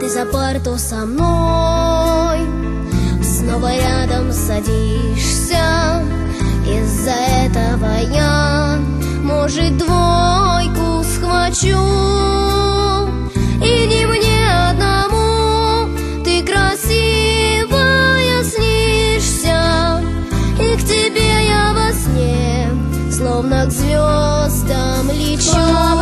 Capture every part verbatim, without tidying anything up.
за парту со мной, снова рядом садишься. Из-за этого я, может, двойку схвачу. И не мне одному ты красивая снишься, и к тебе я во сне словно к звездам лечу.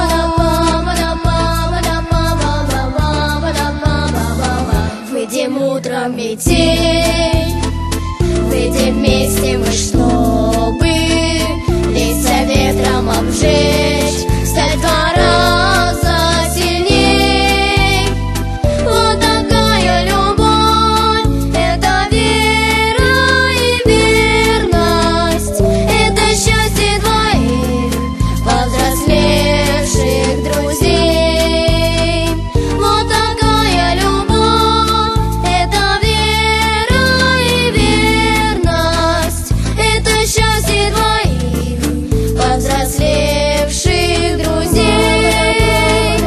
Выйдем утром в метель, выйдем вместе мы, чтобы листья ветром обжечь, стать два раза сильней. Вот такая любовь, это вера и верность, это счастье двоих повзрослевших друзей. Вот такая любовь, это вера и верность, это счастье двоих повзрослевших друзей.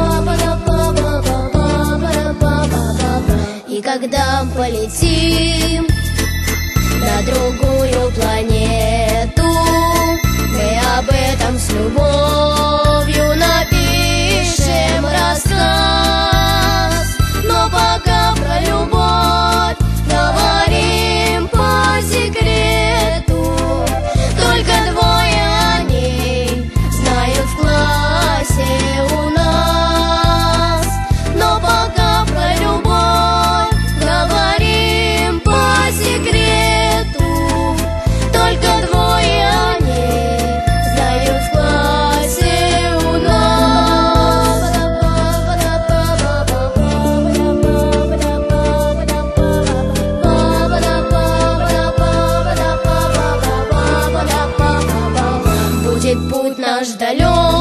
И когда полетим на другую планету, мы об этом с любовью напишем рассказ. Но пока про любовь говорим по секрету, только двое о ней знают в классе у нас. Но пока про любовь говорим по секрету, только двое о ней знают в классе у нас. Будет путь наш далек,